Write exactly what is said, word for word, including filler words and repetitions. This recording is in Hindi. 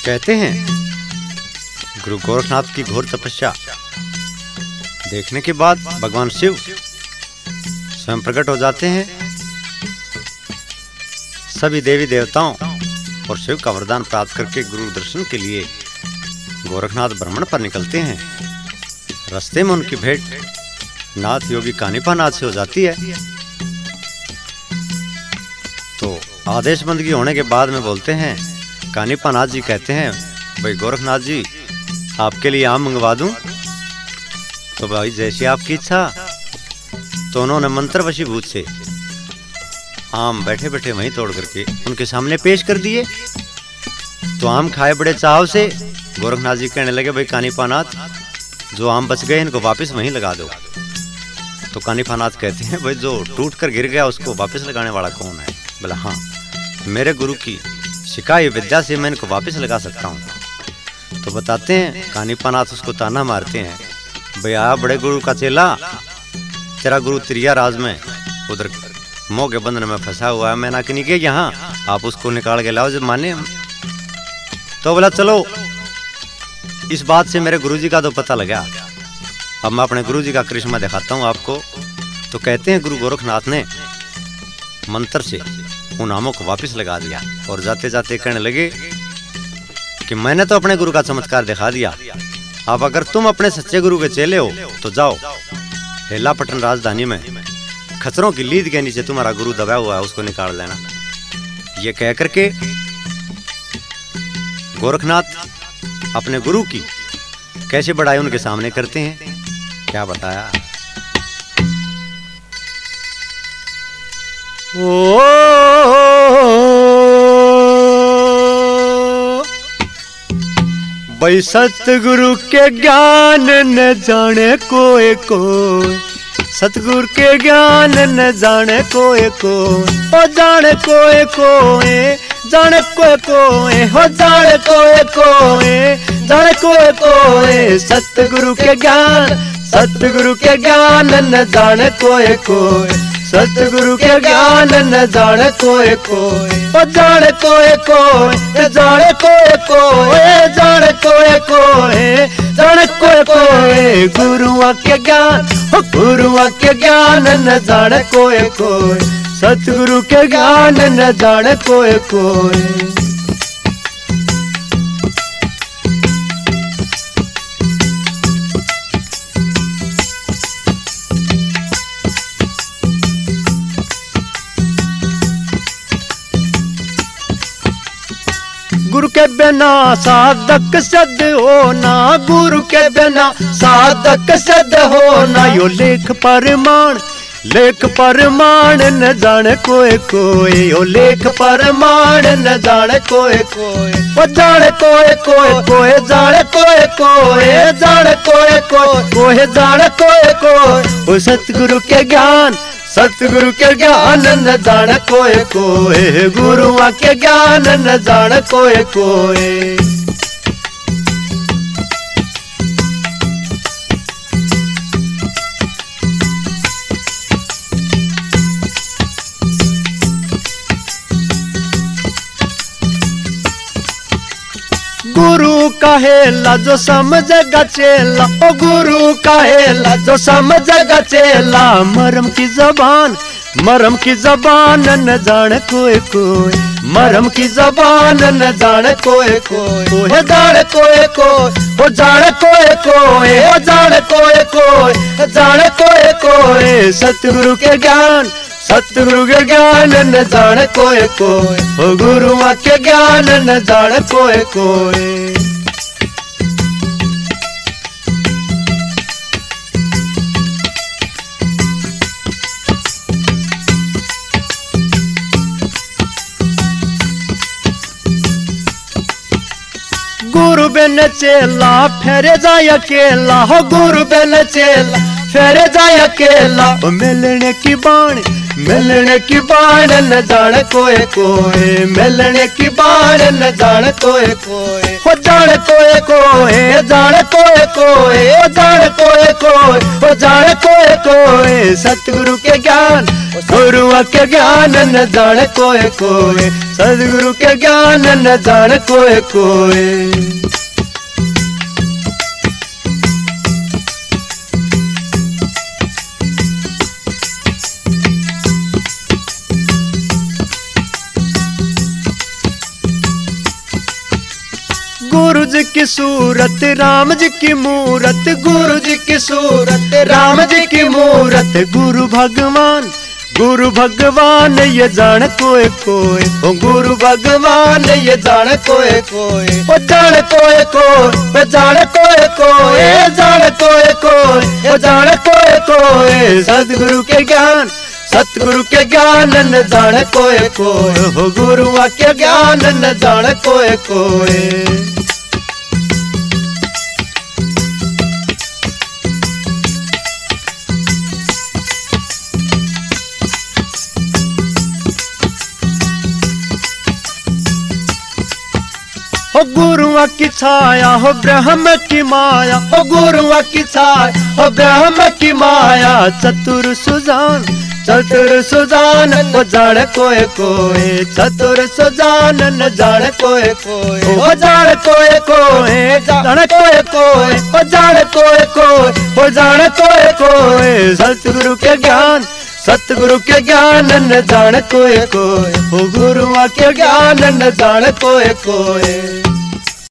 कहते हैं गुरु गोरखनाथ की घोर तपस्या देखने के बाद भगवान शिव स्वयं प्रकट हो जाते हैं। सभी देवी देवताओं और शिव का वरदान प्राप्त करके गुरु दर्शन के लिए गोरखनाथ भ्रमण पर निकलते हैं। रास्ते में उनकी भेंट नाथ योगी कानिपानाथ से हो जाती है। तो आदेश बंदगी होने के बाद में बोलते हैं, कानिपानाथ जी कहते हैं, भाई गोरखनाथ जी आपके लिए आम मंगवा दूं? तो भाई जैसी आपकी इच्छा। तो उन्होंने मंत्र वशीभूत से आम बैठे बैठे वहीं तोड़ करके उनके सामने पेश कर दिए। तो आम खाए बड़े चाव से। गोरखनाथ जी कहने लगे, भाई कानिपानाथ जो आम बच गए इनको वापस वहीं लगा दो। तो कानिपानाथ कहते हैं, भाई जो टूट कर गिर गया उसको वापस लगाने वाला कौन है? बोला हाँ, मेरे गुरु की सिखाई विद्या से मैं इनको वापस लगा सकता हूँ। तो बताते हैं कानिपानाथ उसको ताना मारते हैं, भाई आ बड़े गुरु का चेला, तेरा गुरु त्रिया राज में उधर मोह के बंधन में फंसा हुआ है, मैं ना कि नहीं के यहाँ, आप उसको निकाल के लाओ जब माने। तो बोला चलो, इस बात से मेरे गुरुजी का तो पता लगा, अब मैं अपने गुरुजी का करिश्मा दिखाता हूँ आपको। तो कहते हैं गुरु गोरखनाथ ने मंत्र से उन आमों को वापस लगा दिया और जाते जाते कहने लगे कि मैंने तो अपने गुरु का चमत्कार दिखा दिया, अब अगर तुम अपने सच्चे गुरु के चेले हो तो जाओ हेलापटन राजधानी में खच्चरों की लीद के नीचे तुम्हारा गुरु दबाया हुआ है, उसको निकाल लेना। ये कह करके गोरखनाथ अपने गुरु की कैसे बड़ाई उनके सामने करते हैं। क्या बताया? ओ भाई सतगुरु के ज्ञान न जाने कोई कोई, सतगुरु के ज्ञान न जाने कोई कोई, ओ जाने कोई कोई, जाने कोई कोई, हो जाने कोई कोई, जाने कोई कोई, सतगुरु के ज्ञान, सतगुरु के ज्ञान न जाने कोई कोई, सतगुरु के ज्ञान न जाने कोई कोई, ओ जाने कोई कोई, जाने कोई कोई, जाने कोई कोई, जाने कोई कोई, गुरुआ के ज्ञान, ओ गुरुआ के ज्ञान न जाने कोई कोई, सतगुरु के ज्ञान न जाने कोई कोई। गुरु के बिना साधक सिद्ध होना, गुरु के बिना साधक सिद्ध होना, यो लेख परमाण, लेख परमाण न जाने कोई कोई, यो लेख परमाण न जाने कोई कोई, ओ जाने कोई कोई कोई, जाने कोई कोई, जाने कोई कोई कोई, जाने कोई कोई, ओ सतगुरु के ज्ञान, सतगुरु के ज्ञान न जाने कोई कोई, गुरुआ के ज्ञान न जाने कोई कोई। गुरु कहेला जो समझेगा चेला, ओ गुरु कहेला जो समझेगा चेला, मरम की जबान, मरम की जबान न जाने कोई कोई, मरम की जबान न जाने कोई कोई, ओ जाने कोई कोई, ओ जाने कोई कोई, ओ जाने कोई कोई, जाने कोई कोई, सतगुरु के ज्ञान, सतगुरु के ज्ञान न जाने कोई कोई, ओ गुरुआ के ज्ञान न जाने कोई कोई। गुरु बिन चेला फेरे जाए अकेला, हो गुरु बिन चेला फेरे जाए अकेला, ओ मिलने की बाणी, मिलने की बाण न जान कोई कोई, मिलने की बाण न जान कोई कोई, हो जान कोई कोई, जान कोई कोई, हो जान कोई कोई, हो जान कोई कोई। सतगुरु के ज्ञान गुरु के ज्ञान न जान कोई कोई, सतगुरु के ज्ञान न जान कोई कोई। गुरु जी की सूरत राम जी की मूरत, गुरु जी की सूरत राम जी की मूरत। गुरु भगवान गुरु भगवान ये जान कोई कोई, ओ गुरु भगवान ये जान कोई कोई, ओ जान कोई कोई, जान कोई कोई, जान कोई कोई, जान कोई कोई। सतगुरु के ज्ञान सतगुरु के ज्ञान न जान कोई कोई, हो गुरु के ज्ञान न जान कोई कोई। हो गुरुआ की छाया हो ब्रह्म की माया, हो गुरुआ की छाया हो ब्रह्म की माया। चतुर सुजान चतुर सुजान हो जान कोई कोई, चतुर सुजान न जान कोई कोई, हो जान कोई कोई, जान कोई कोई, हो जान कोई कोई, हो जान कोई कोई। सतगुरु के ज्ञान सतगुरु के ज्ञान न जान कोई कोई, हो गुरुआ के ज्ञान न जान कोई कोई।